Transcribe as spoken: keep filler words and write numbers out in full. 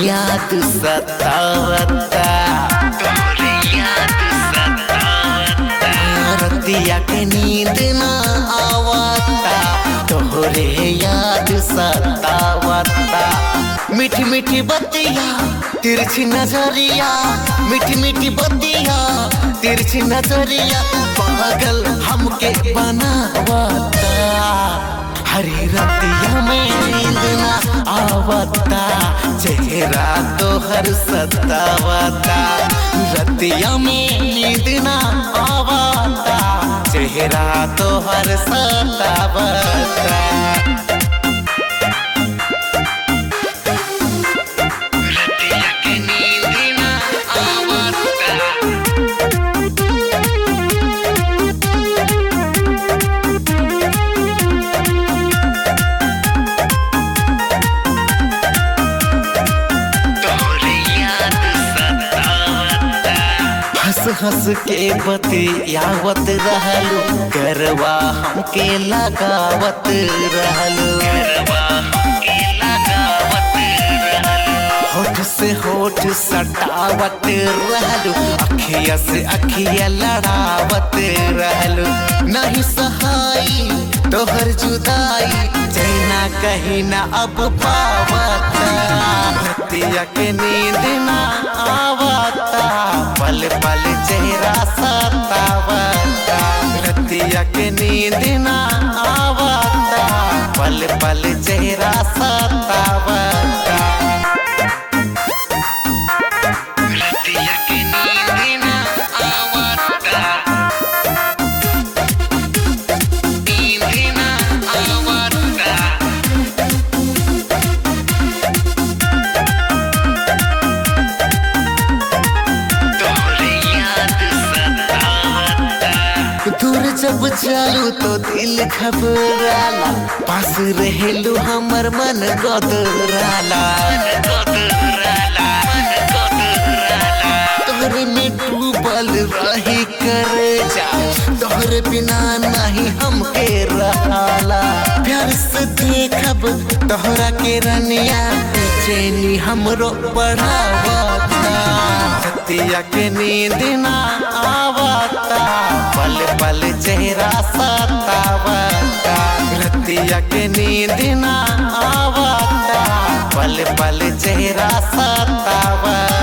याद सतावता, तोहरे याद सतावता। रतिया के नींद ना आवता, तोहरे याद सतावता। मीठी मीठी बतिया तिरछी नजरिया, मीठी मीठी बतिया तिरछी नजरिया, पागल हमके बनावता। हरी रतिया में नींद ना आवता, चेहरा तोहर सतावता। रतिया में नींद ना आवता, चेहरा तोहर सतावता। हंस हंस के बतियावत रहलू, गरवा हमके लगावत रहलू, गरवा हमके लगावत रहलू। होठ से होठ सटावत रहलू, अखिया से अखिया लड़ावत रहलू। नहीं सहाई तोहर जुदाई, चैना कहीं ना अब पावता। रतिया के नींद ना आवता, पल पल चेहरा सतावता। रतिया के नींद ना आवता, पल पल चेहरा सतावता। रतिया के नींद ना आवता, नींद ना आवता। दूर जब चलू तो दिल घबराला, पास रहेलू हमर मन गदराला। तोहरे में डूबल रही करे जा, तोहरे बिना नहीं हमके रहाला। प्यार से देखब तोहरा के रनिया, चैनी हमरो बढ़ावता। रतिया के नींद ना आवता, पल पल चेहरा सतावता। रतिया के नींद ना आवता, पल पल चेहरा सतावता।